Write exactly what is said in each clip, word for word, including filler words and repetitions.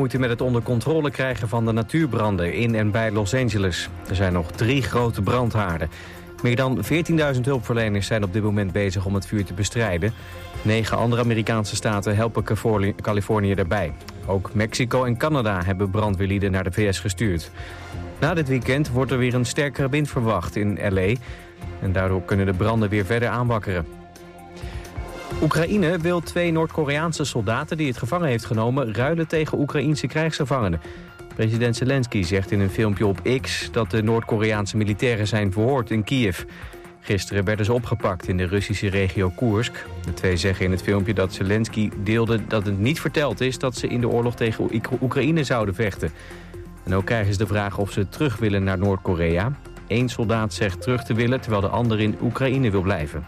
moeite met het onder controle krijgen van de natuurbranden in en bij Los Angeles. Er zijn nog drie grote brandhaarden. Meer dan veertienduizend hulpverleners zijn op dit moment bezig om het vuur te bestrijden. Negen andere Amerikaanse staten helpen Californië daarbij. Ook Mexico en Canada hebben brandweerlieden naar de V S gestuurd. Na dit weekend wordt er weer een sterkere wind verwacht in L A. En daardoor kunnen de branden weer verder aanwakkeren. Oekraïne wil twee Noord-Koreaanse soldaten die het gevangen heeft genomen ruilen tegen Oekraïense krijgsgevangenen. President Zelensky zegt in een filmpje op X dat de Noord-Koreaanse militairen zijn verhoord in Kiev. Gisteren werden ze opgepakt in de Russische regio Koersk. De twee zeggen in het filmpje dat Zelensky deelde dat het niet verteld is dat ze in de oorlog tegen Oekraïne zouden vechten. En ook krijgen ze de vraag of ze terug willen naar Noord-Korea. Eén soldaat zegt terug te willen terwijl de ander in Oekraïne wil blijven.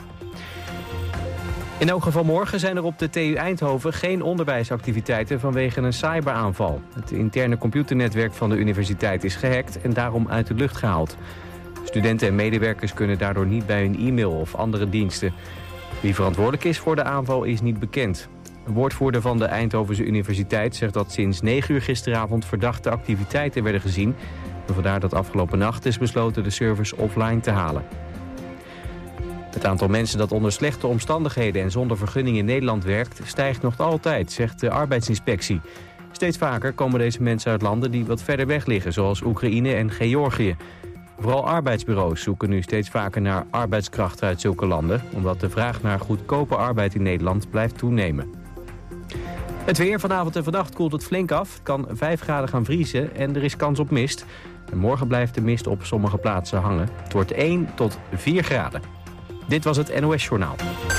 In elk geval morgen zijn er op de T U Eindhoven geen onderwijsactiviteiten vanwege een cyberaanval. Het interne computernetwerk van de universiteit is gehackt en daarom uit de lucht gehaald. Studenten en medewerkers kunnen daardoor niet bij hun e-mail of andere diensten. Wie verantwoordelijk is voor de aanval is niet bekend. Een woordvoerder van de Eindhovense Universiteit zegt dat sinds negen uur gisteravond verdachte activiteiten werden gezien. En vandaar dat afgelopen nacht is besloten de servers offline te halen. Het aantal mensen dat onder slechte omstandigheden en zonder vergunning in Nederland werkt stijgt nog altijd, zegt de arbeidsinspectie. Steeds vaker komen deze mensen uit landen die wat verder weg liggen, zoals Oekraïne en Georgië. Vooral arbeidsbureaus zoeken nu steeds vaker naar arbeidskrachten uit zulke landen, omdat de vraag naar goedkope arbeid in Nederland blijft toenemen. Het weer vanavond en vannacht koelt het flink af. Het kan vijf graden gaan vriezen en er is kans op mist. En morgen blijft de mist op sommige plaatsen hangen. Het wordt één tot vier graden. Dit was het N O S Journaal.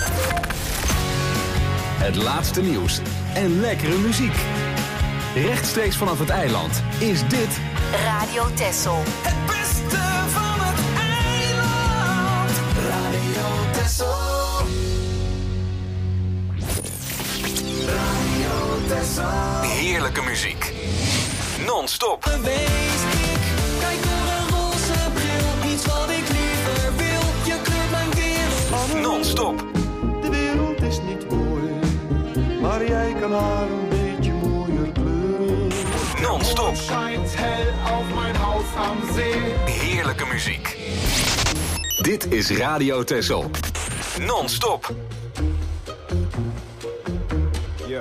Het laatste nieuws en lekkere muziek. Rechtstreeks vanaf het eiland is dit Radio Texel. Het beste van het eiland. Radio Texel. Radio Texel. heerlijke muziek. Non-stop. Geweest ik, kijk door een roze bril. Iets wat ik liever wil, je kleurt mijn wereld. Non-stop. De wereld is niet mooi, maar jij kan haar een beetje mooier kleuren. Non-stop. Schijnt hel auf mijn huis am zee. Heerlijke muziek. Dit is Radio Texel. Non-stop. Ja.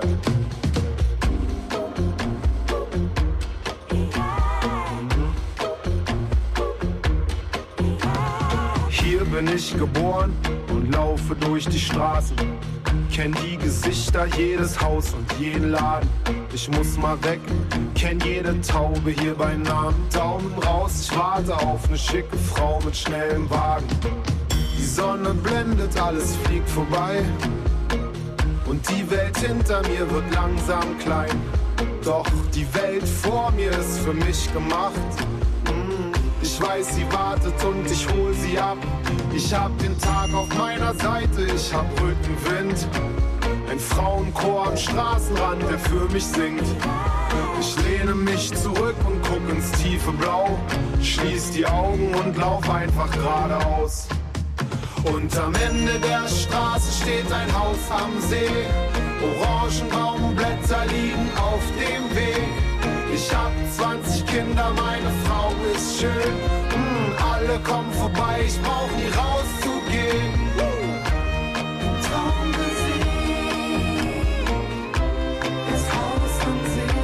Hier bin ich geboren und laufe durch die Straßen. Kenn die Gesichter, jedes Haus und jeden Laden. Ich muss mal weg, kenn jede Taube hier bei Namen. Daumen raus, ich warte auf ne schicke Frau mit schnellem Wagen. Die Sonne blendet, alles fliegt vorbei. Und die Welt hinter mir wird langsam klein. Doch die Welt vor mir ist für mich gemacht. Ich weiß, sie wartet und ich hol sie ab. Ich hab den Tag auf meiner Seite, ich hab Rückenwind. Ein Frauenchor am Straßenrand, der für mich singt. Ich lehne mich zurück und guck ins tiefe Blau. Schließ die Augen und lauf einfach geradeaus. Und am Ende der Straße steht ein Haus am See. Orangenbaumblätter liegen auf dem Weg. Ich hab zwanzig Kinder, meine Frau ist schön. Mm, alle kommen vorbei, ich brauch nie rauszugehen. Traum gesehen, das Haus am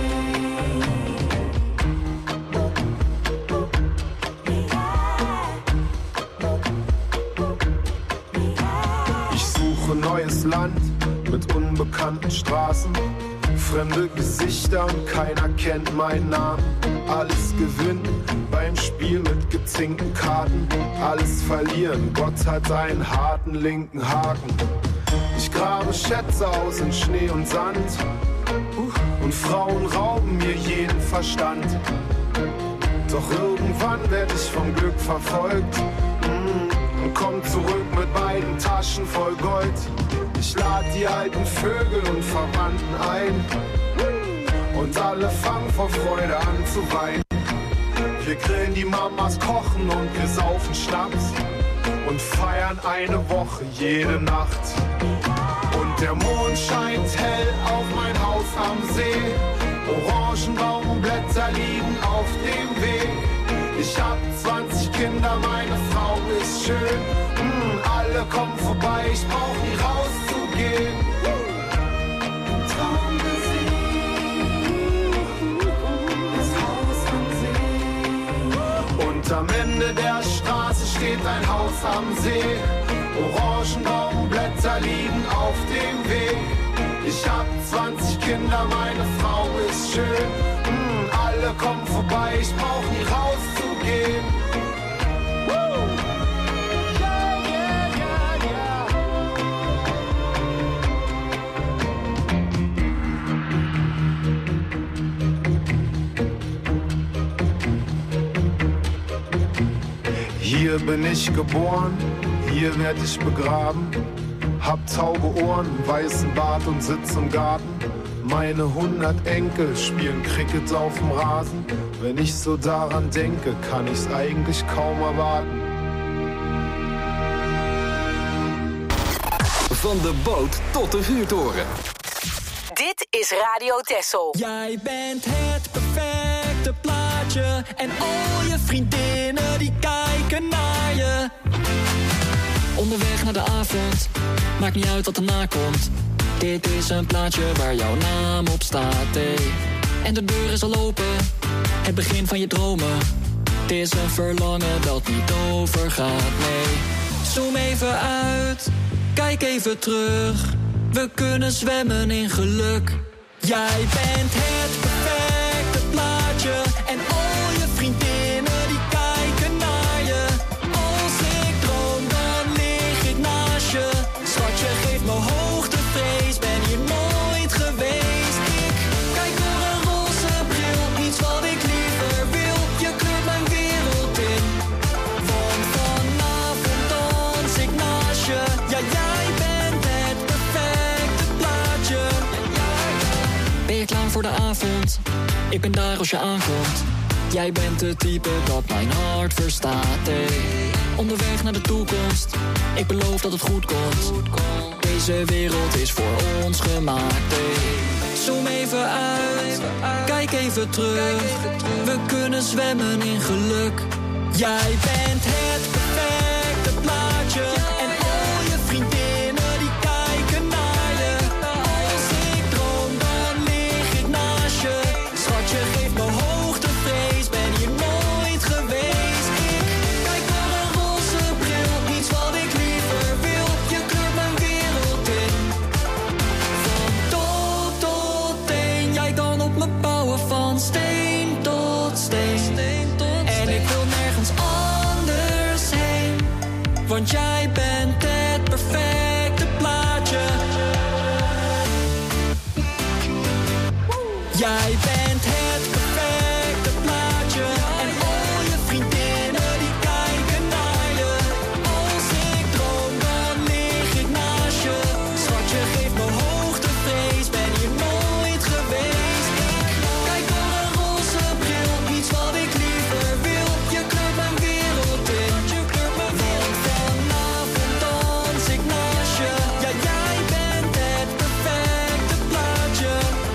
See. Ich suche neues Land mit unbekannten Straßen. Fremde Gesichter und keiner kennt meinen Namen. Alles gewinnen beim Spiel mit gezinkten Karten. Alles verlieren, Gott hat einen harten linken Haken. Ich grabe Schätze aus in Schnee und Sand. Und Frauen rauben mir jeden Verstand. Doch irgendwann werd ich vom Glück verfolgt. Und komm zurück mit beiden Taschen voll Gold. Ich lad die alten Vögel und Verwandten ein. Und alle fangen vor Freude an zu weinen. Wir grillen, die Mamas kochen und wir saufen Schnaps. Und feiern eine Woche jede Nacht. Und der Mond scheint hell auf mein Haus am See. Orange Orangenbaumblätter liegen auf dem Weg. Ich hab zwanzig Kinder, meine Frau ist schön. Mm, alle kommen vorbei, ich brauch nie rauszugehen. Und am Ende der Straße steht ein Haus am See. Orangenbaumblätter liegen auf dem Weg. Ich hab zwanzig Kinder, meine Frau ist schön. Mm, alle kommen vorbei, ich brauch nie rauszugehen. Woo! Yeah, yeah, yeah, yeah. Hier bin ich geboren, hier werd ich begraben. Hab taube Ohren, weißen Bart und sitz im Garten. Meine hundert Enkel spielen Cricket auf dem Rasen. Wenn ich so daran denke, kann ich's eigentlich kaum erwarten. Van de boot tot de vuurtoren. Dit is Radio Texel. Jij bent het perfecte plaatje en al je vriendinnen die kijken naar je. Onderweg naar de avond, maakt niet uit wat erna komt. Dit is een plaatje waar jouw naam op staat, hey. En de deur is al open, het begin van je dromen. Het is een verlangen dat niet overgaat, nee. Zoom even uit, kijk even terug. We kunnen zwemmen in geluk. Jij bent het perfecte plaatje en al je vriendinnen die kijken naar je. Als ik droom, dan lig ik naast je. Schatje, geef me hoogtevrees, ben hier nooit geweest. Ik kijk door een roze bril, iets wat ik liever wil. Je kleurt mijn wereld in, want vanavond dans ik naast je. Ja, jij bent het perfecte plaatje. Ben je klaar voor de avond? Ik ben daar als je aankomt. Jij bent het type dat mijn hart verstaat, hey. Onderweg naar de toekomst, ik beloof dat het goed komt. Deze wereld is voor ons gemaakt, hey. Zoom even uit, kijk even terug. We kunnen zwemmen in geluk. Jij bent het perfecte plaatje en al je vriendinnen die kijken naar je. Als ik droom, dan lig ik naast je. Schatje, geef me hoogtevrees, ben hier nooit geweest. Ik kijk door een roze bril, iets wat ik liever wil. Je kleurt mijn wereld in, van top tot teen. Jij kan op me bouwen van steen tot steen. En ik wil nergens anders heen, want jij bent het perfecte plaatje. Jij bent het perfecte plaatje en al je vriendinnen die kijken naar je. Als ik droom, dan lig ik naast je. Schatje, geef me hoogtevrees, ben hier nooit geweest. Ik kijk door een roze bril, iets wat ik liever wil. Je kleurt mijn wereld in, want vanavond dans ik naast je. Ja, jij bent het perfecte plaatje.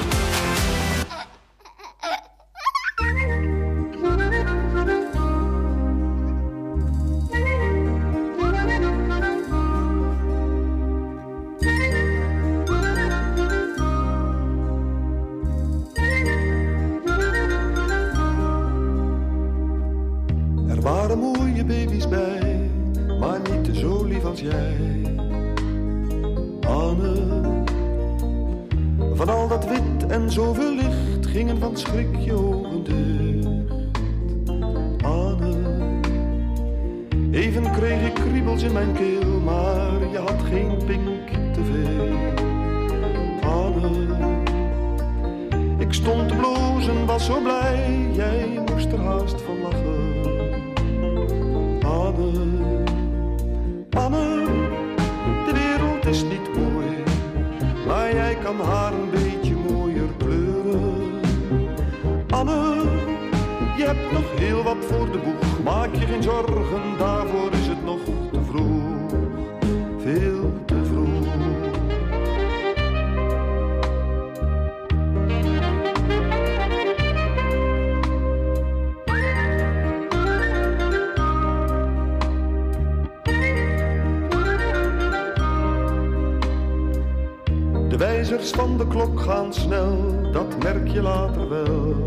Er waren mooie baby's bij, maar niet zo lief als jij. Anne, van al dat wit en zoveel licht gingen van schrik je ogen dicht. Anne, even kreeg ik kriebels in mijn keel, maar je had geen pink te veel. Anne, ik stond te blozen, was zo blij, jij moest er haast van lachen. Anne, Anne, de wereld is niet mooi, maar jij kan haar een beetje mooier kleuren. Anne, je hebt nog heel wat voor de boeg, maak je geen zorgen, daarvoor is het nog te vroeg, veel te vroeg. cijfers van de klok gaan snel, dat merk je later wel.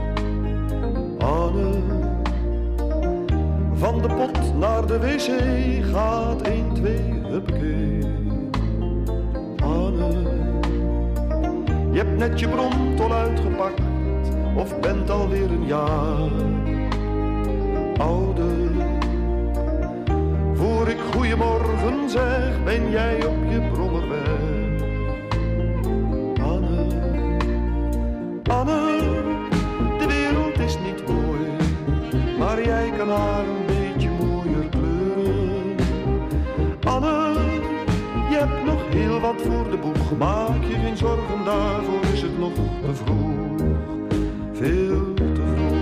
Anne, van de pot naar de wc gaat één, twee, huppakee. Anne, je hebt net je bromtol uitgepakt, of bent alweer een jaar ouder. Voor ik goeiemorgen zeg, ben jij op je brommer weg. Anne, Anne, de wereld is niet mooi, maar jij kan haar een beetje mooier kleuren. Anne, je hebt nog heel wat voor de boeg, maak je geen zorgen, daarvoor is het nog te vroeg, veel te vroeg.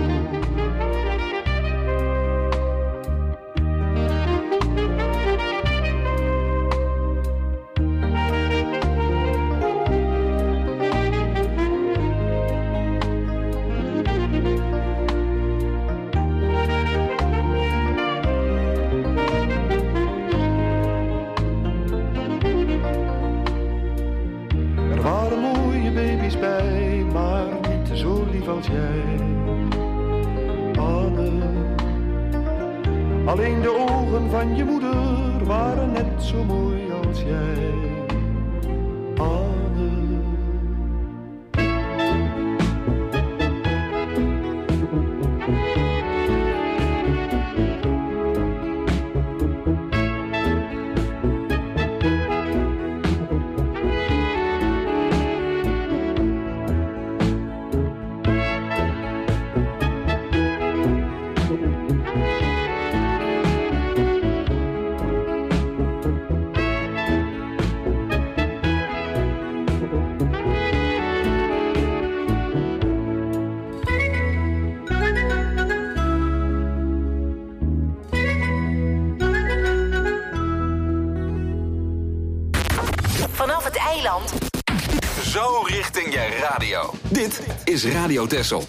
Alleen de ogen van je moeder waren net zo mooi als jij, Anne. Vanaf het eiland. Zo richting je radio. Dit is Radio Texel.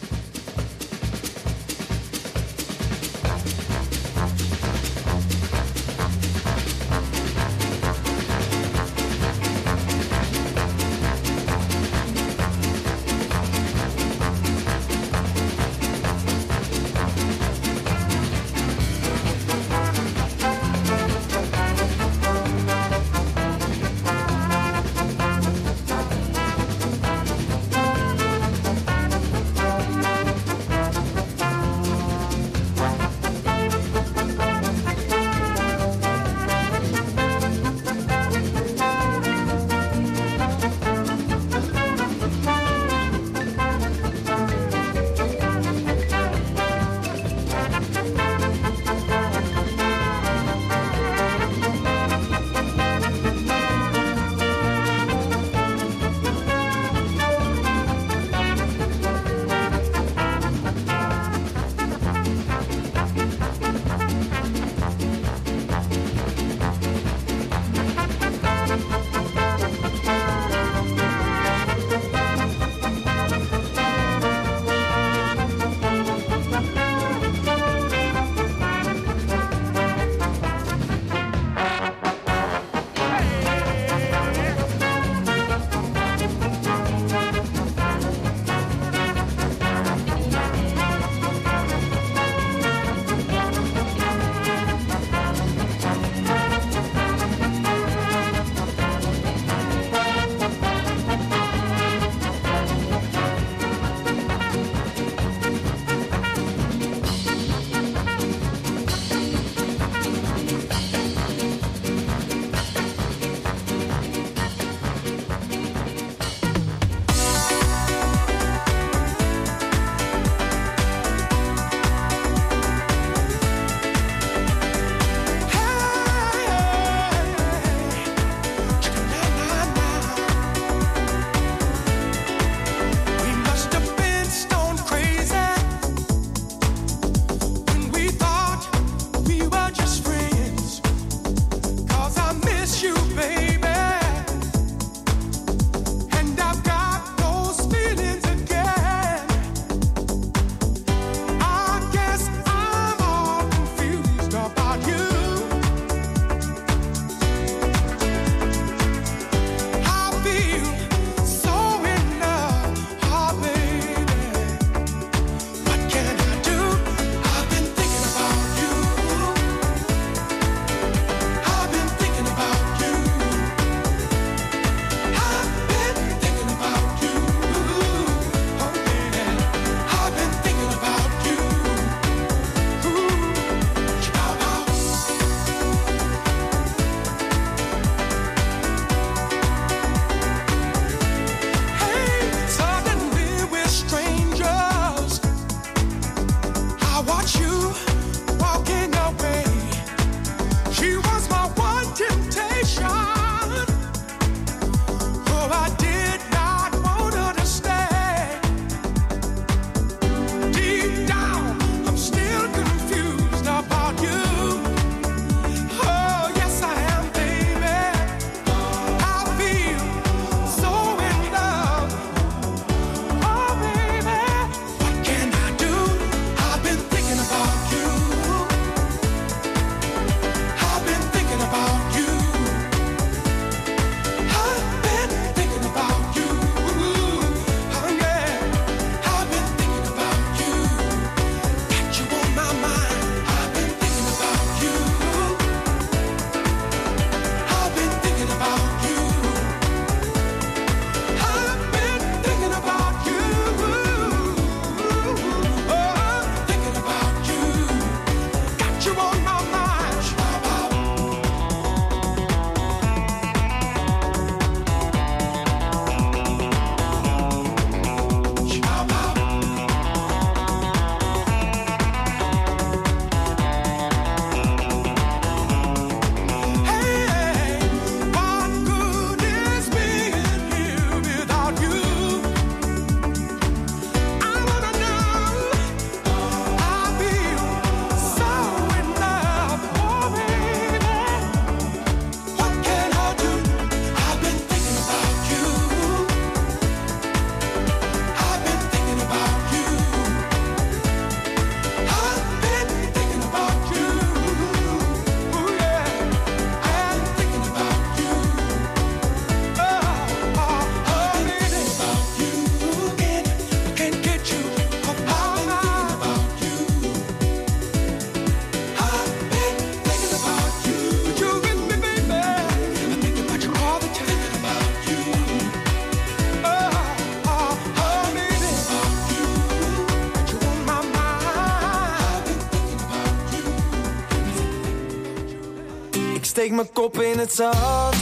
steek mijn kop in het zand.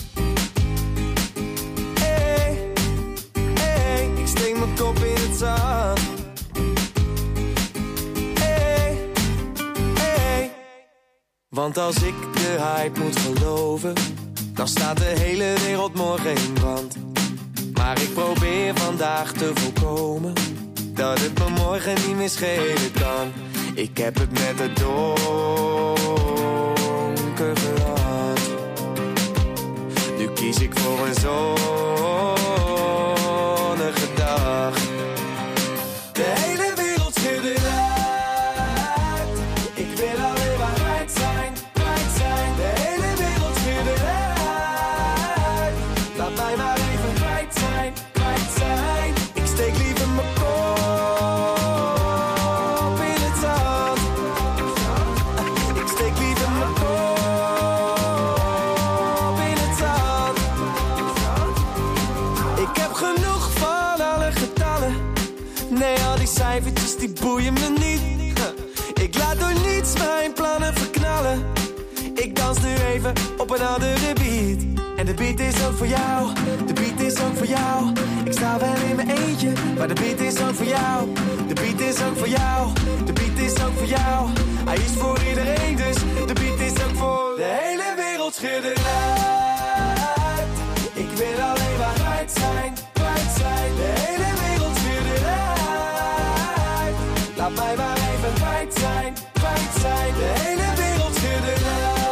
Hey, hey, ik steek mijn kop in het zand. Hey, hey. Want als ik de hype moet geloven, dan staat de hele wereld morgen in brand. Maar ik probeer vandaag te voorkomen dat het me morgen niet meer schelen kan. Ik heb het met het donker gehad. Nu kies ik voor een zonnige dag. De hele wereld schudt eruit. Ik wil alleen maar kwijt zijn, kwijt zijn. De hele wereld schudt eruit. Laat mij maar even kwijt zijn, kwijt zijn. Ik steek liever mijn kop in het zand. Ik steek liever mijn kop in het zand. Ik heb genoeg van alle getallen. Nee, al die cijfertjes die boeien me niet. Ik laat door niets mijn plannen verknallen. Ik dans nu even op een andere beat. En de beat is ook voor jou, de beat is ook voor jou. Ik sta wel in mijn eentje, maar de beat is ook voor jou. De beat is ook voor jou, de beat is ook voor jou. Hij is voor iedereen, dus de beat is ook voor de hele wereld schudt eruit. Ik wil alleen maar kwijt zijn, kwijt zijn. De hele wereld schudt eruit. Laat mij maar even kwijt zijn, kwijt zijn. De hele wereld schudt eruit.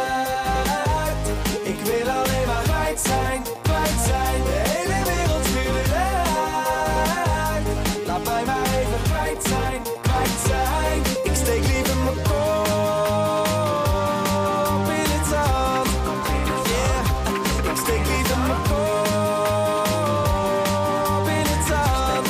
Ik wil alleen maar kwijt zijn, kwijt zijn. De hele wereld schudt eruit. Laat mij maar even kwijt zijn, kwijt zijn. Ik steek liever mijn kop in het zand. Yeah, ik steek liever mijn kop in het zand.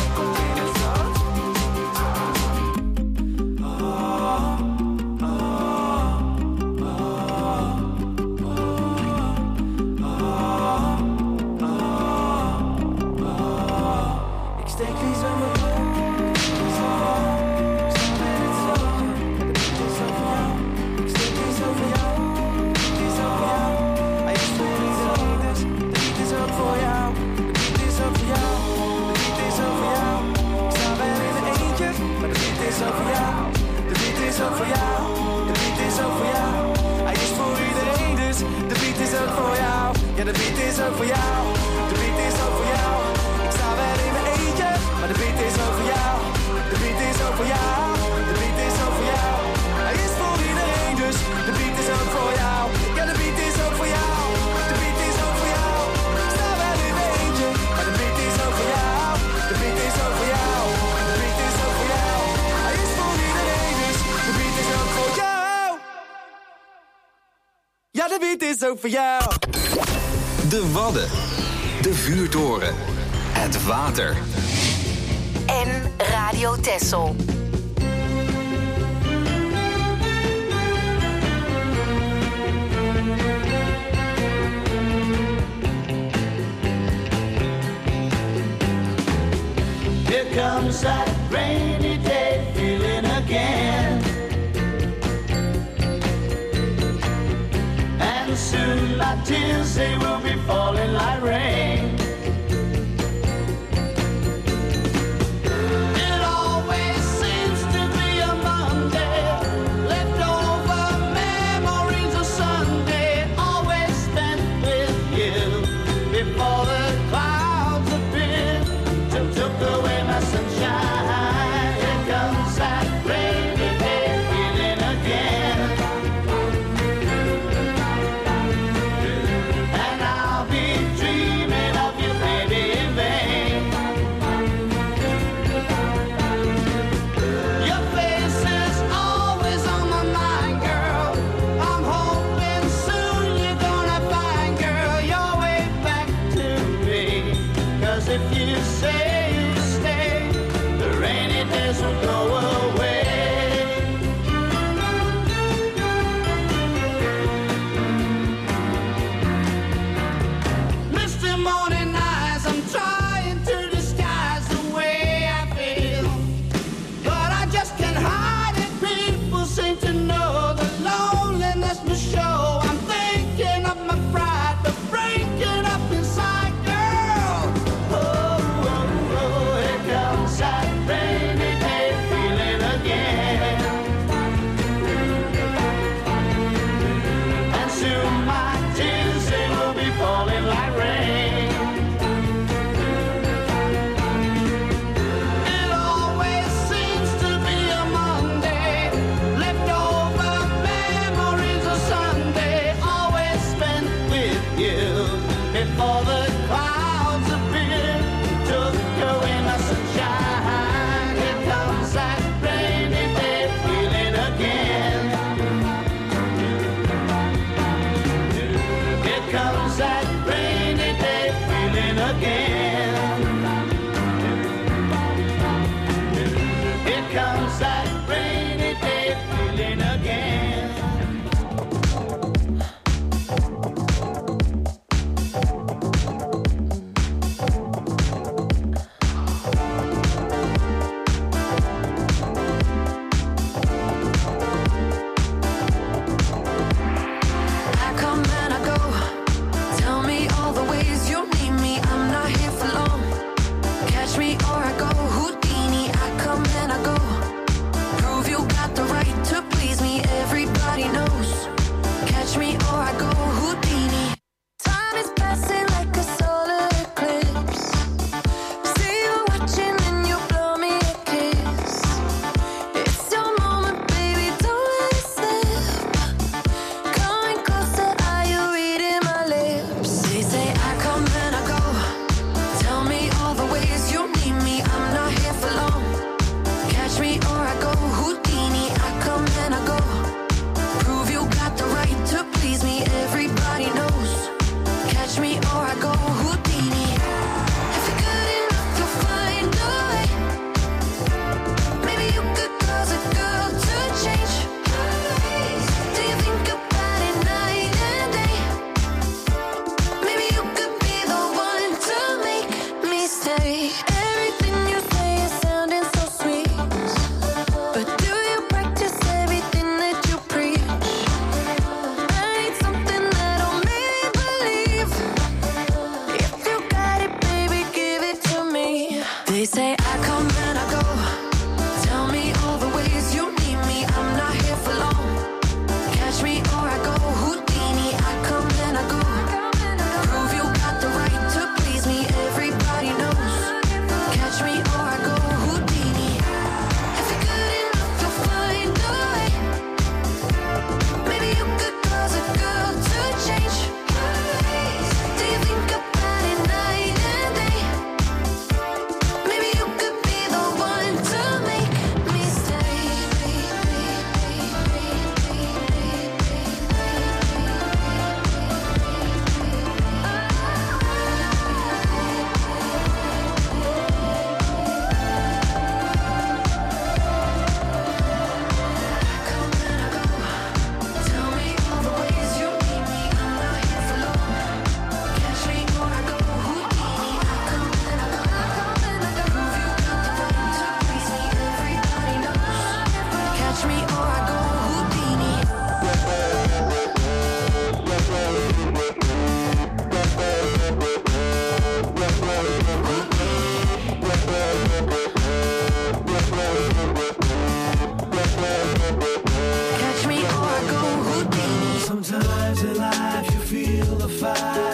Ik steek liever mijn kop in het zand. De beat is ook voor jou. Ik steek liever voor jou. De beat is ook voor jou. Hij is voor iedereen, dus de beat is ook voor jou. De beat is ook voor jou. De beat is ook voor jou. Ik sta wel in mijn eentje, maar de beat is ook voor jou. De beat is ook voor jou. De beat is ook voor jou. Hij is voor iedereen, dus de beat is ook voor jou. Ja, de beat is ook voor jou. De beat is ook voor jou. Ik sta wel in mijn eentje, maar de beat is ook voor jou. De beat is ook voor jou. De beat is ook voor jou. Hij is voor iedereen, dus de beat is ook voor jou. Ja, de beat is ook voor jou. De beat is ook voor jou. Ik sta wel in mijn eentje, maar de beat is ook voor jou. De beat is ook voor jou. De beat is ook voor jou. Hij is voor iedereen, dus de beat is ook voor jou. Ja, de beat is ook voor jou. De Wadden. De Vuurtoren. Het water. En Radio Texel. Here comes that rainy day feeling again. And soon my tears, they will be falling like rain. It always seems to be a Monday, leftover memories of Sunday, always spent with you before the clouds appeared and took away my sunshine.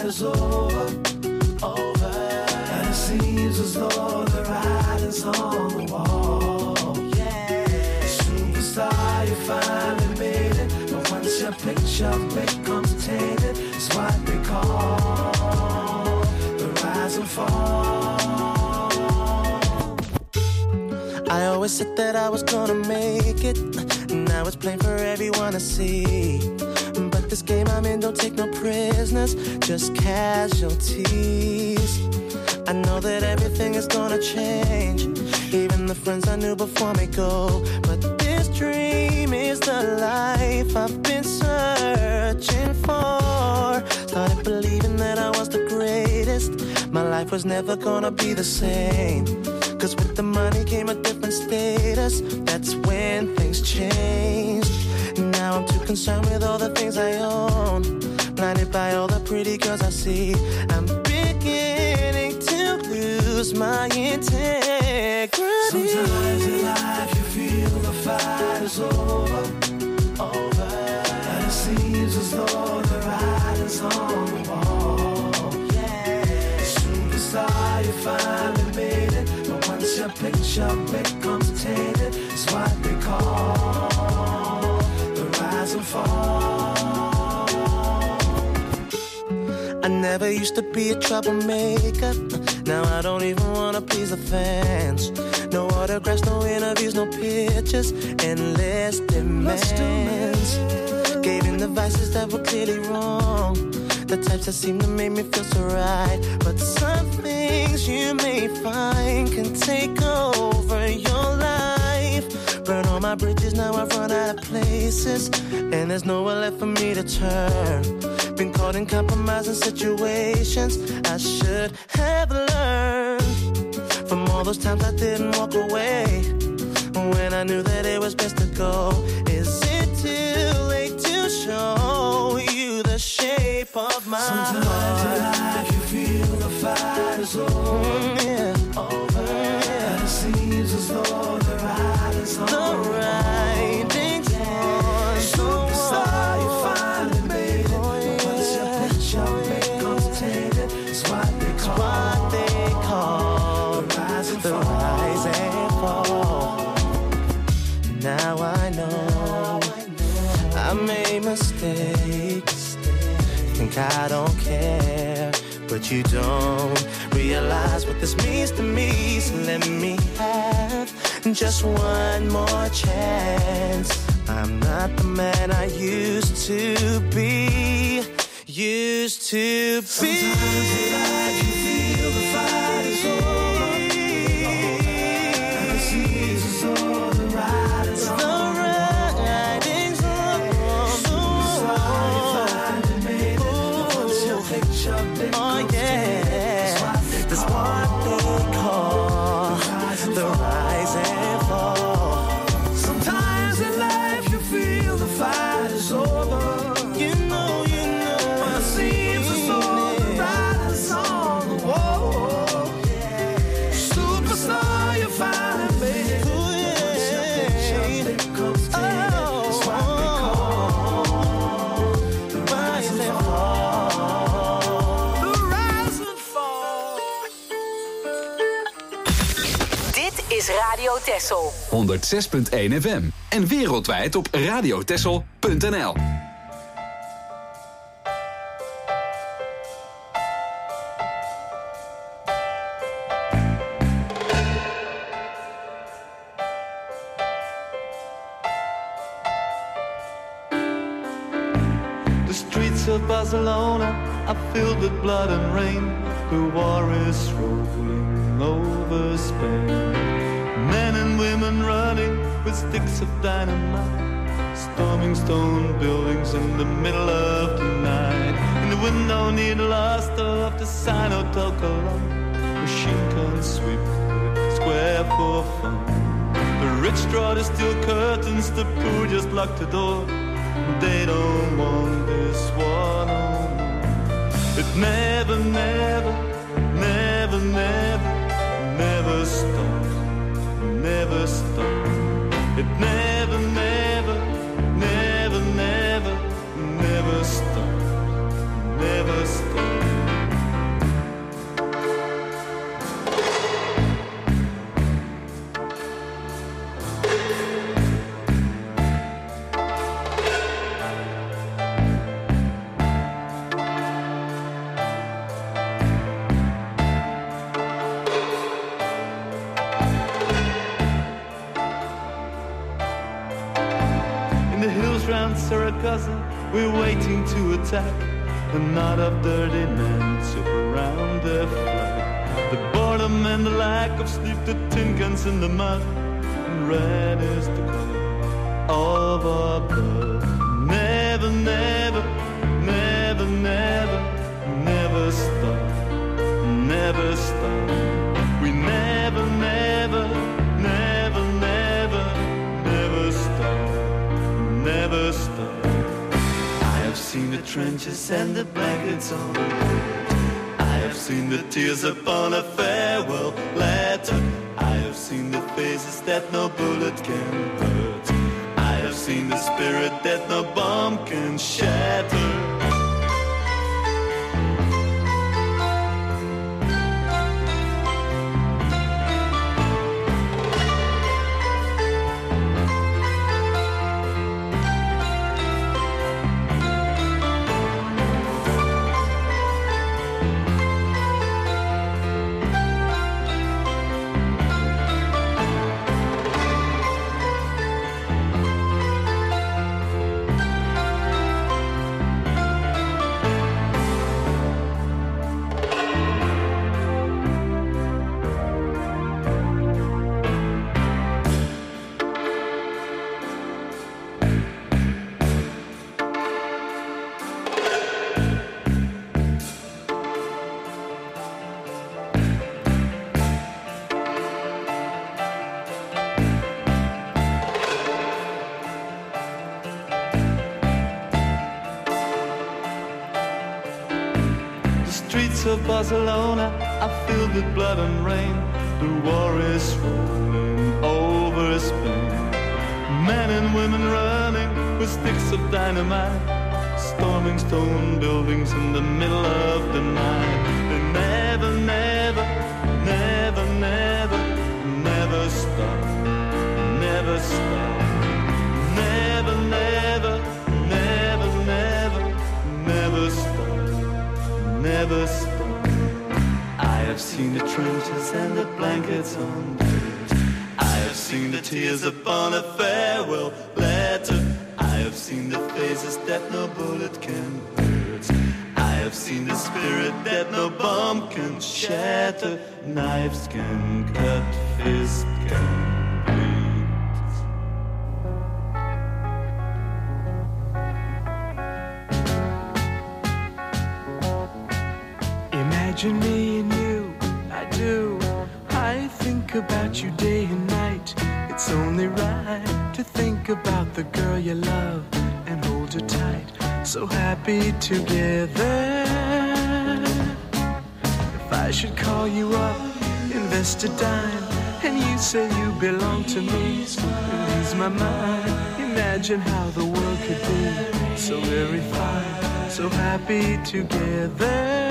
is over, over. And it seems as though the writing's on the wall. Yeah, superstar, you finally made it. But once your picture becomes tainted, it's what they call the rise and fall. I always said that I was gonna make it. Now it's plain for everyone to see. But this game I'm in don't take no prisoners, just casualties. I know that everything is gonna change. Even the friends I knew before me go. But this dream is the life I've been searching for. Started believing that I was the greatest. My life was never gonna be the same. Cause with the money came a different status. That's when things changed. Now I'm too concerned with all the things I own. Blinded by all the pretty girls I see. I'm beginning to lose my integrity. Sometimes in life you feel the fight is over, over. And it seems as though the writing's on the wall. Yeah, superstar, you finally made it. But once your picture becomes tainted, it's what they call the rise and fall. I never used to be a troublemaker. Now I don't even wanna please the fans. No autographs, no interviews, no pictures, endless demands. Gave in the vices that were clearly wrong, the types that seem to make me feel so right. But some things you may find can take over your life. Burn all my bridges, now I've run out of places, and there's nowhere left for me to turn. Been caught in compromising situations I should have learned from all those times I didn't walk away when I knew that it was best to go. Is it too late to show you the shape of my Sometimes heart? Sometimes in life you feel the fight is over, mm, yeah. over. Yeah. And it seems as though the writing's on the writing's on. Superstar, you finally made it. Oh, yeah. Once your picture becomes tainted, it's what they call, what they call the rise and the fall. Rise and fall. Now I know I made mistakes. Think I don't care, but you don't realize what this means to me. So let me have just one more chance. I'm not the man I used to be. Used to be. Sometimes in life you feel the fight is over, and it seems as though the writing's on the writing's on the wall. Oh yeah, that's what they call the rise and fall. Sometimes in life you feel the fight is over. You know, you know, and it seems as though the writing's on the wall. Superstar, you finally made it. Once your picture becomes tainted, it's what they call the rise and fall. The rise and fall. Dit is Radio Texel. honderd zes punt één F M. En wereldwijd op radiotexel punt n l. The streets of Barcelona are filled with blood and rain. The war is rolling over Spain. Men and women running with sticks of dynamite, storming stone buildings in the middle of the night. In the window near the last of the sign of Colón, machine guns sweep the square for fun. The rich draw the steel curtains, the poor just lock the door. They don't want this war no more. It never, never, never, never, never stops, never stops. It never, never, never, never, never stops, never stops. hills round Saragossa, we're waiting to attack. A knot of dirty men sit around their flag. The boredom and the lack of sleep, the tin cans in the mud, and red is the color of our blood. Never, never, never, never, never stop, never stop. We never, never, never, never, never stop, never stop. I have seen the trenches and the blankets on the bed. I have seen the tears upon a farewell letter. I have seen the faces that no bullet can hurt. I have seen the spirit that no bomb can shatter. Of Barcelona are filled with blood and rain. The war is rolling over Spain. Men and women running with sticks of dynamite, storming stone buildings in the middle of the night. They never, never, never, never, never stop, never stop. Never, never, never, never, never stop, never stop. I have seen the trenches and the blankets on dirt. I have seen the tears upon a farewell letter. I have seen the faces that no bullet can hurt. I have seen the spirit that no bomb can shatter. Knives can cut, fists can bleed. Imagine me and you, I do. I think about you day and night. It's only right to think about the girl you love and hold her tight. So happy together. If I should call you up, invest a dime, and you say you belong to me, release my mind. Imagine how the world could be so very fine, so happy together.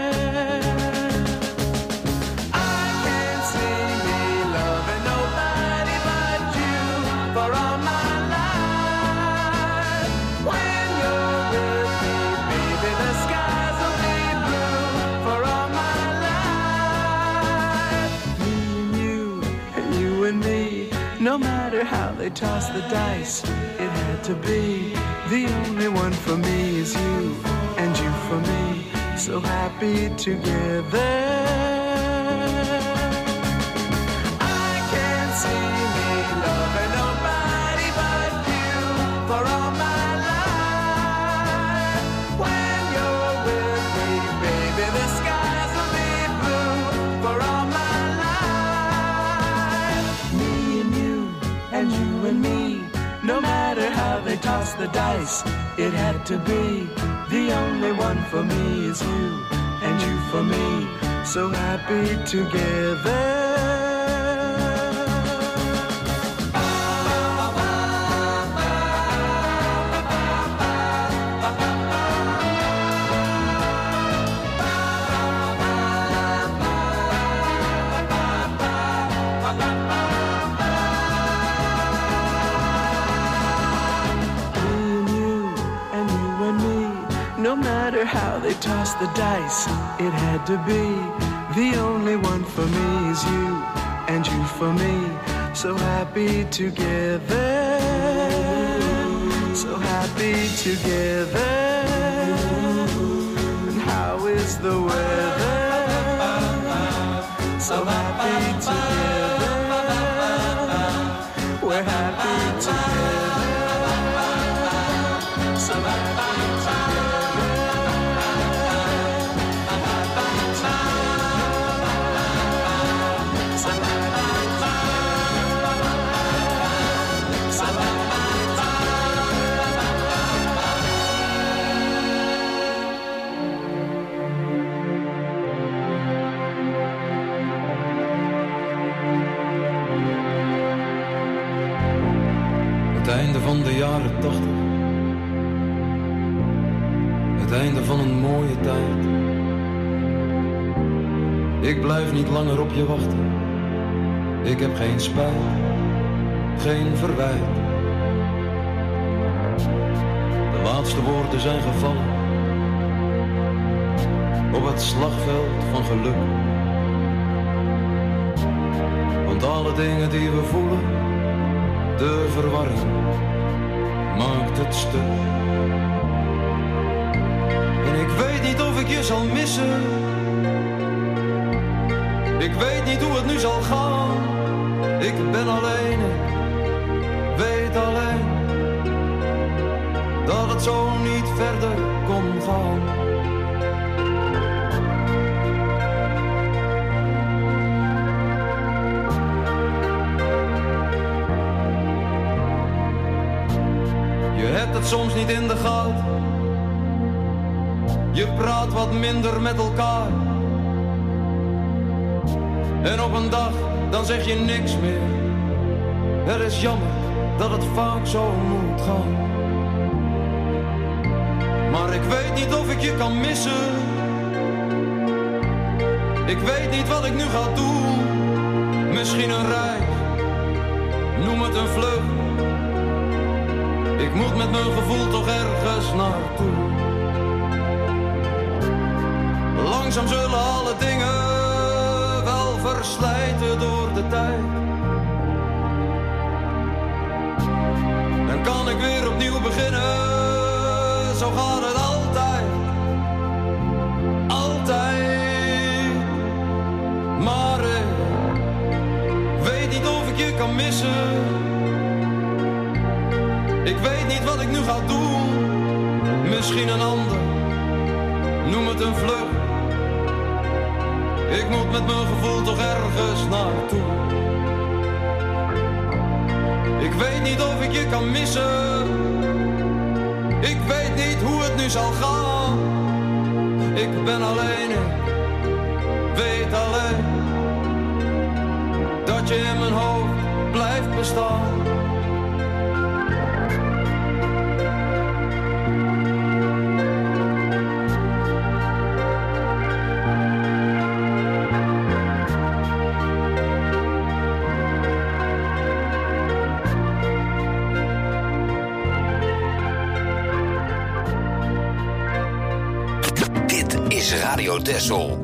No matter how they toss the dice, it had to be. The only one for me is you, and you for me, so happy together. I can't see me loving nobody but you for all my life. When you're with me, baby, the skies will be blue for all my life. Me and you, and you and me, no matter how they toss the dice, it had to be. The only one for me is you, and you for me, so happy together. No matter how they toss the dice, it had to be. The only one for me is you, and you for me, so happy together. so happy together. And how is the weather? So happy together. We're happy together. So happy together. So happy together. So Het einde van de jaren tachtig. Het einde van een mooie tijd. Ik blijf niet langer op je wachten. Ik heb geen spijt, geen verwijt. De laatste woorden zijn gevallen op het slagveld van geluk. Want alle dingen die we voelen, de verwarring maakt het stuk. En ik weet niet of ik je zal missen. Ik weet niet hoe het nu zal gaan. Ik ben alleen, ik weet alleen dat het zo niet verder kon gaan. Je hebt het soms niet in de gaten. Je praat wat minder met elkaar. En op een dag, dan zeg je niks meer. Het is jammer dat het vaak zo moet gaan. Maar ik weet niet of ik je kan missen. Ik weet niet wat ik nu ga doen. Misschien een reis, noem het een vlucht. Ik moet met mijn gevoel toch ergens naartoe. Langzaam zullen alle dingen wel verslijten door de tijd. En kan ik weer opnieuw beginnen, zo gaat het altijd. Altijd. Maar ik weet niet of ik je kan missen. Ik weet niet wat ik nu ga doen. Misschien een ander, noem het een vlucht. Ik moet met mijn gevoel toch ergens naartoe. Ik weet niet of ik je kan missen. Ik weet niet hoe het nu zal gaan. Ik ben alleen, ik weet alleen dat je in mijn hoofd blijft bestaan. Radio Texel.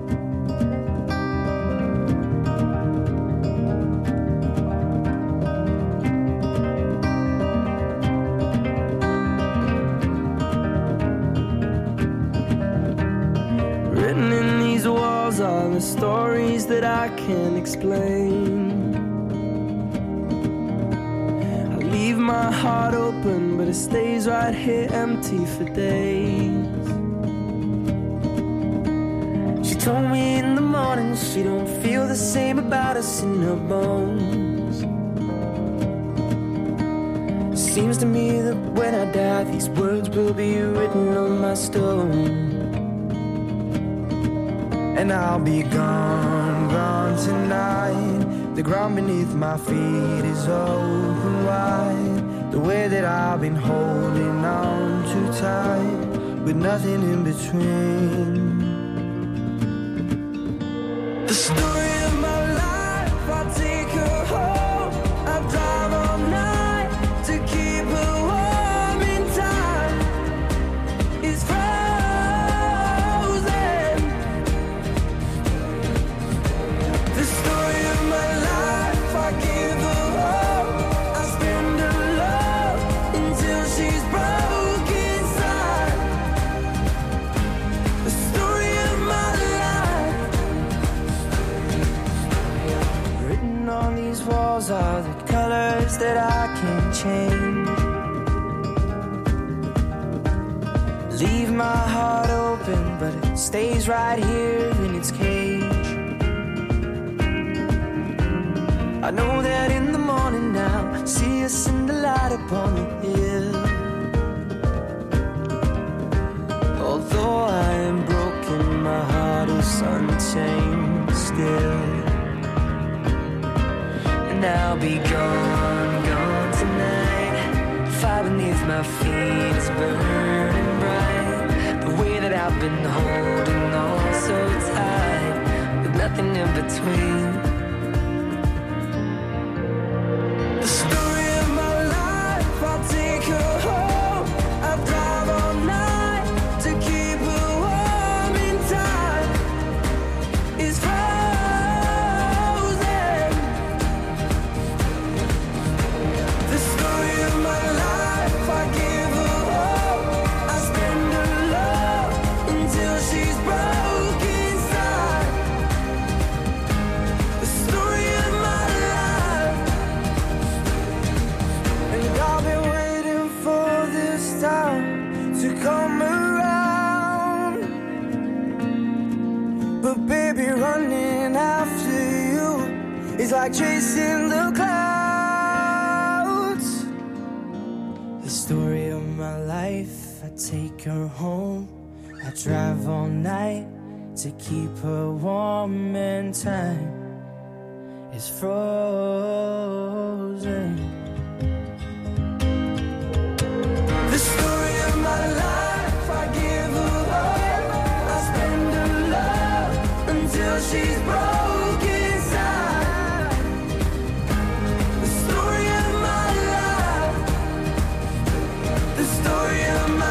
written in these walls are the stories that I can't explain. I leave my heart open, but it stays right here empty for days. She told me in the morning she don't feel the same about us in her bones. Seems to me that when I die, these words will be written on my stone. And I'll be gone, gone tonight. The ground beneath my feet is open wide. The way that I've been holding on too tight, with nothing in between. The story of my life, I take her home. I drive all night to keep her warm in time. It's frozen. The story of my life, I give her hope. I spend her love until she's broken. doesn't change. Leave my heart open, but it stays right here in its cage. I know that in the morning now, see us in the light upon the hill. Although I am broken, my heart is unchained still. And I'll be gone, gone tonight. Fire beneath my feet is burning bright. The way that I've been holding on so tight, with nothing in between. The story of my life, I'll take her home. I'll drive all night to keep her warm in time. It's frozen. The story of my life, I give her hope. I spend her love until she's broke inside. The story of my life, and I've been waiting for this time to come around. But baby, running after you is like chasing the clouds. The story of my life, I take her home. I drive all night to keep her warm, and time is frozen. The story of my life, I give her hope. I spend her love until she's broke inside. The story of my life, the story of my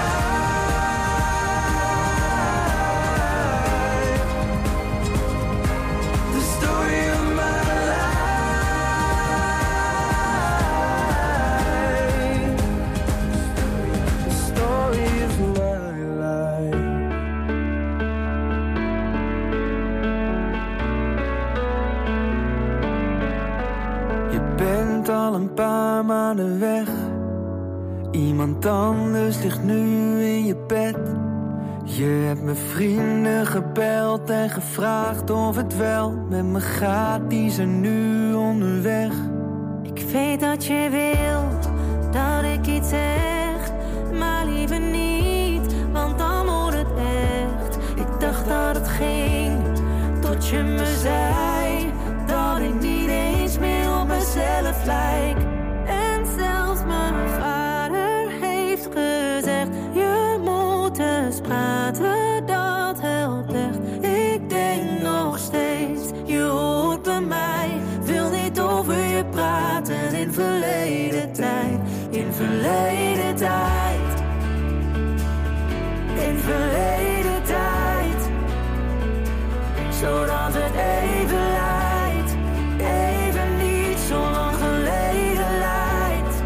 life, the story of my life, the story of my life. Je bent al een paar maanden weg. Iemand anders ligt nu in je bed. Je hebt mijn vrienden gebeld en gevraagd of het wel met me gaat. Die zijn nu onderweg. Ik weet dat je wil dat ik iets zeg, maar liever niet, want dan wordt het echt. Ik dacht dat het ging, tot je me zei dat ik niet eens meer op mezelf lijk. En zelfs mijn vader heeft gezegd, je moet eens praten, dat helpt echt. Ik denk nog steeds, je hoort bij mij, wil niet over je praten in verleden tijd, in verleden tijd, in verleden tijd, zodat het even lijkt, even niet zo lang geleden lijkt.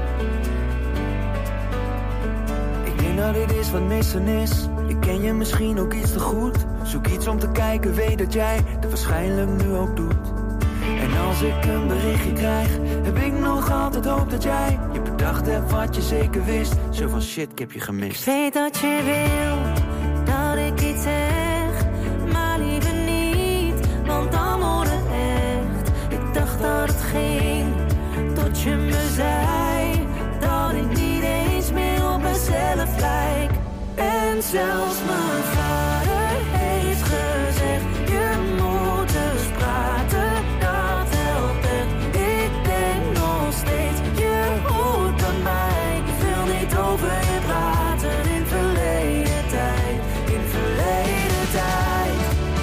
Ik denk dat dit is wat missen is. Ik ken je misschien ook iets te goed. Zoek iets om te kijken, weet dat jij het waarschijnlijk nu ook doet. En als ik een berichtje krijg, heb ik nog altijd hoop dat jij je bedacht hebt wat je zeker wist. Zo van shit, ik heb je gemist. Ik weet dat je wil dat ik iets zeg, maar liever niet, want dan wordt het echt. Ik dacht dat het ging, tot je me zei dat ik niet eens meer op mezelf lijk. En zelfs mijn vader heeft gezegd, je moet eens praten, dat helpt echt. Ik denk nog steeds, je hoort bij mij, ik wil niet over je praten in verleden tijd, in verleden tijd,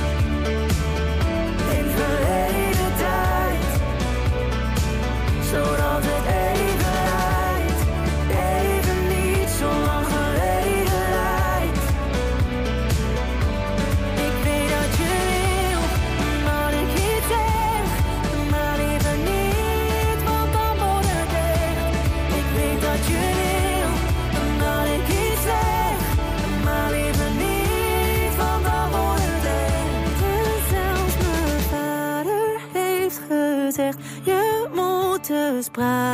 in verleden tijd, zodat het even lijkt, even niet zo lang geleden lijkt.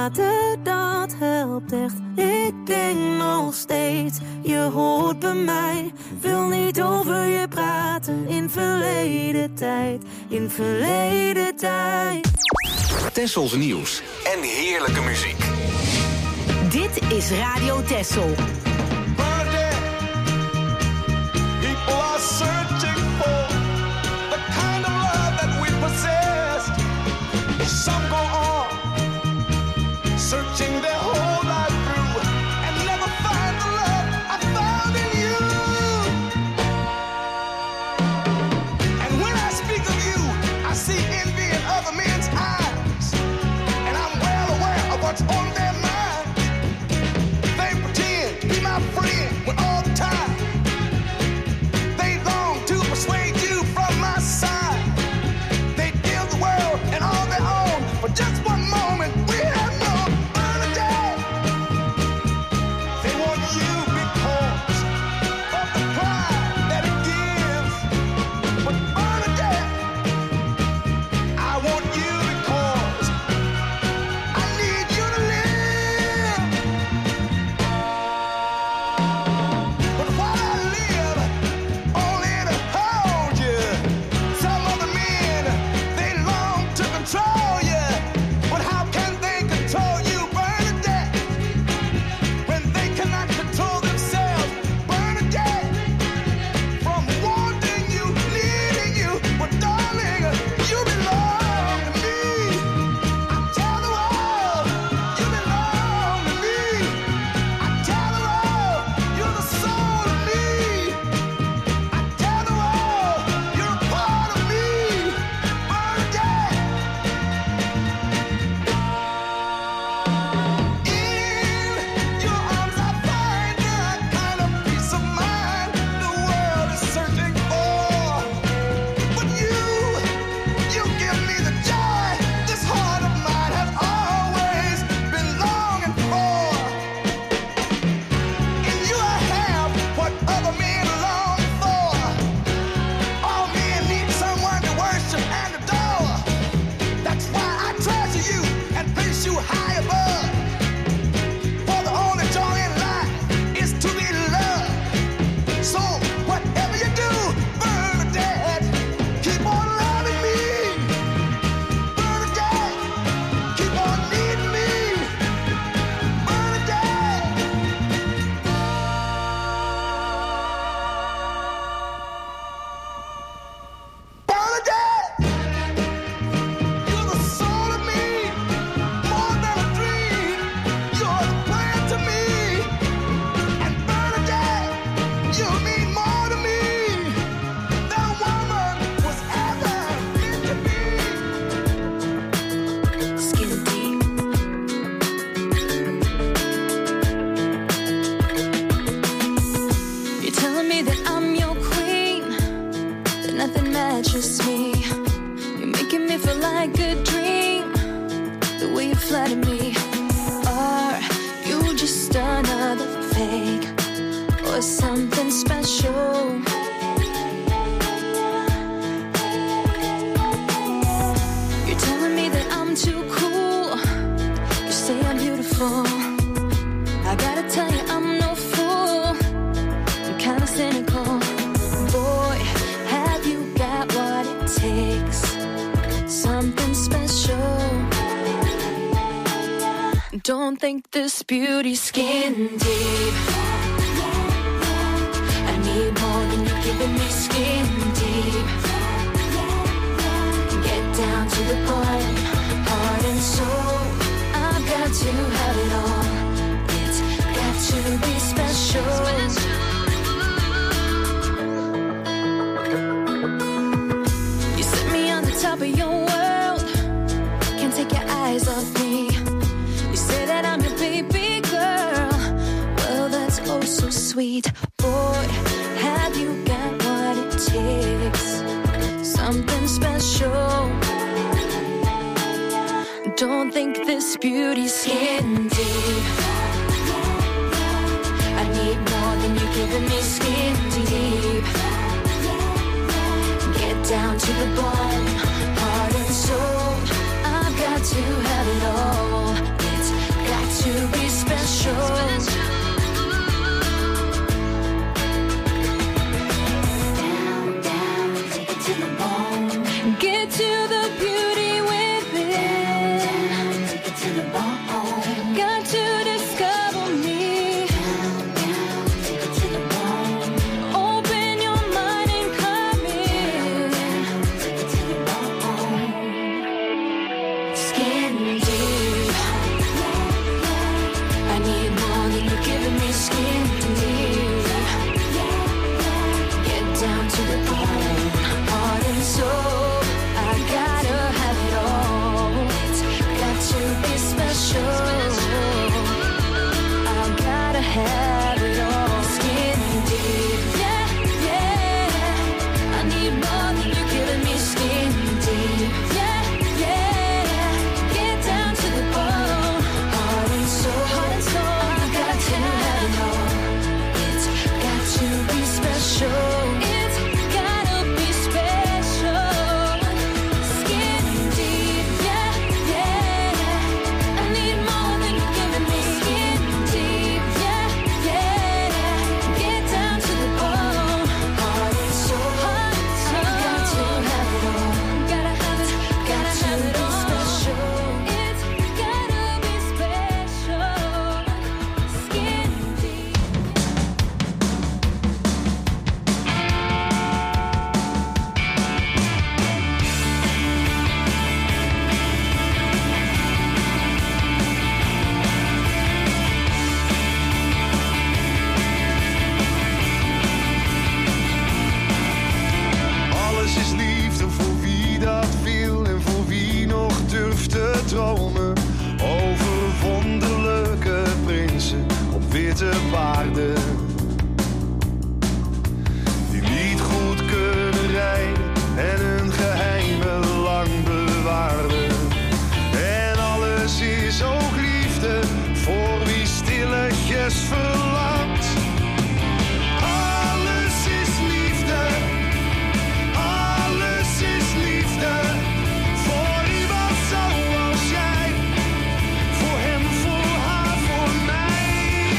praten, dat helpt echt. Ik denk nog steeds, je hoort bij mij. Wil niet over je praten, in verleden tijd, in verleden tijd. Tessels nieuws en heerlijke muziek. Dit is Radio Tessel. People are searching for the kind of love that we possessed. Some go on searching their whole life through and never find the love I found in you. And when I speak of you, I see envy in other men's eyes, and I'm well aware of what's on their minds. They pretend to be my friend when all the time they long to persuade you from my side. They deal the world and all their own for just one moment. We have no Bernadette. They want you because of the pride that it gives. But Bernadette, I want you because I need you to live. But while I live, only to hold you. Some other men, they long to control you. But how can they control you, Bernadette, when they cannot control themselves? Bernadette, from wanting you, needing you, but darling, you belong to me. I tell the world, you belong to me. I tell the world, you're the soul of me. I tell the world, you're a part of me, Bernadette. In your arms I find the kind of peace of mind the world is searching for. But you, you give me the joy this heart of mine has always been longing for. In you I have what other men long for. All men need someone to worship and adore. That's why I treasure you and place you high above. For the only joy in life is to be loved. So whatever you do, Bernadette, keep on loving me. Bernadette, keep on needing me. Bernadette. Bernadette, you're the soul of me, more than a dream. You're the plan to me, and Bernadette, you mean more to me than a woman was ever meant to be. Skin deep. You're telling me that I'm your queen, that nothing matches me. You're making me feel like a dream, the way you flatter me. Are you just another fake, or something special? You're telling me that I'm too cool, you say I'm beautiful. I gotta tell you I'm no fool, I'm kinda cynical. Boy, have you got what it takes, something special. Don't think this beauty's skin deep. I need more than you're giving me, skin deep. Get down to the point, heart and soul. I've got to have it all. It's got to be special. You set me on the top of your world, can't take your eyes off me. You say that I'm your baby girl, well that's oh so sweet. Boy, have you got what it takes, something special. Don't think this beauty's skin deep. I need more than you're giving me, skin deep. Get down to the bone, heart and soul. I've got to have it all. It's zwarte paarden die niet goed kunnen rijden en hun geheimen lang bewaarden. En alles is ook liefde voor wie stilletjes verlangt. Alles is liefde, alles is liefde voor iemand zoals jij. Voor hem, voor haar, voor mij.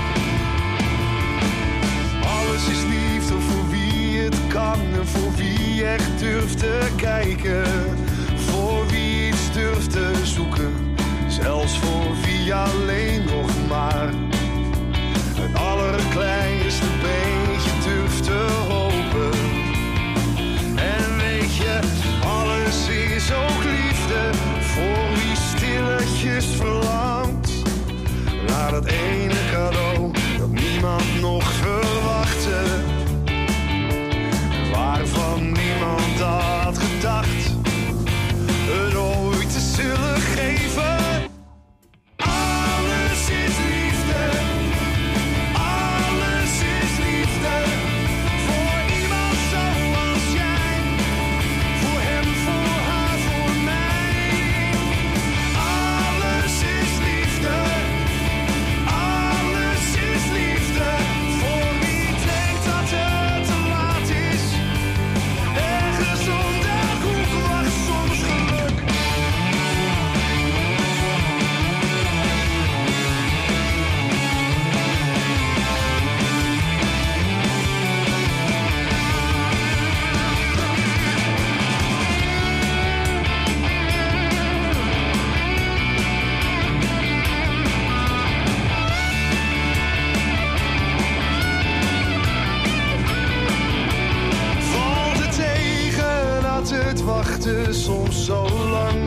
Alles is liefde voor wie het kan en voor wie echt durft te kijken. Voor wie iets durft te zoeken, zelfs voor wie alleen nog maar het allerkleinste beetje durft te hopen. En weet je, alles is ook liefde voor wie stilletjes verlangt naar dat ene cadeau dat niemand nog verwachtte, waarvan niemand had gedacht het ooit te zullen geven. Alles is liefde, alles is liefde voor iemand zoals jij. Voor hem, voor haar, voor mij. Alles is liefde, alles is liefde voor wie denkt dat het te laat is. Ergens om de hoek wacht soms geluk. Valt het tegen dat het wachten soms zo lang